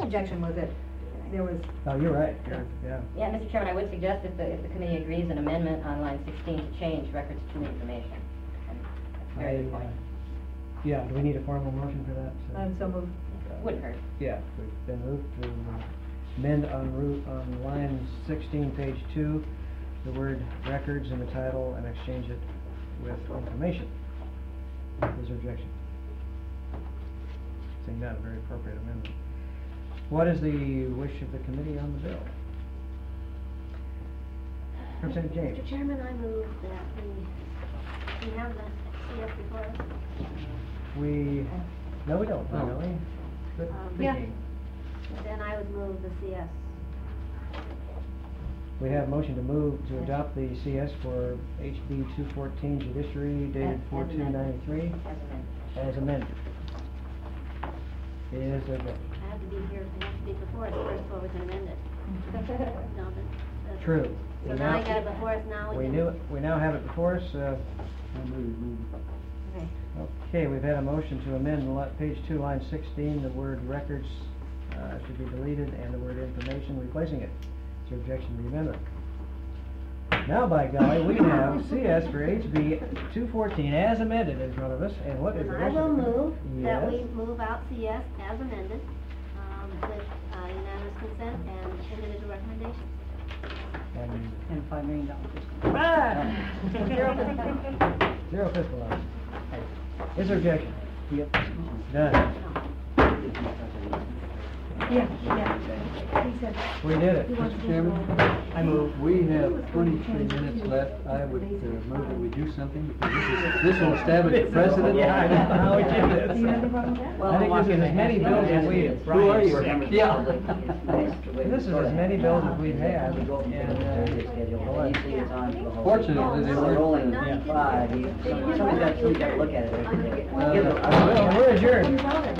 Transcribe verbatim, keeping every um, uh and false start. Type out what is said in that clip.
objection was that there was... Oh, you're right, you're, yeah. Yeah, Mister Chairman, I would suggest if the, if the committee agrees, an amendment on line sixteen to change records to information. And that's a very good I, uh, point. Yeah, do we need a formal motion for that? So- I'm so moved. Wouldn't hurt. Yeah, we've been moved to amend on route, on line sixteen, page two, the word records in the title and exchange it with information. Is there objection? Seeing none, very appropriate amendment. What is the wish of the committee on the bill? Representative James. Mister Chairman, I move that we, we have the C F before us. We, no we don't, No. really. Good Um, thinking. Then I would move the C S. We have motion to move to adopt the C S for H B two fourteen judiciary dated As- four as two amended. ninety-three As amended. as amended. Is there a vote? I have to be here, it has to be before us first before we can amend it. No, that- that's- True. So We now I now- got it before us, now we We can. knew, it- we now have it before us. uh, Okay. Okay, we've had a motion to amend li- page two, line sixteen, the word records uh, should be deleted and the word information replacing it. Is there objection to the amendment? Now, by golly, we have C S for H B two fourteen as amended in front of us, and what is And the I rest will of the... move that Yes. we move out C S as amended, um, with uh, unanimous consent and individual recommendations. And And five million dollars. Ah! Zero fiscal- Zero fiscal loss. Is there objection? Yep. Done. Yeah, yeah. He said We did it. he wants to Mister Chairman, go- I move, we have twenty-three minutes left. I would uh, move that we do something, because this is, this will establish a precedent. Yeah, I know how we did this. Do you have any problem with that? I think this is as many bills as we have. Who are you? Yeah. This is as many bills as we've had, and, uh, Fortunately, they weren't. rolling Yeah. five, you, somebody's got, somebody's got to look at it. uh, well, we're adjourned.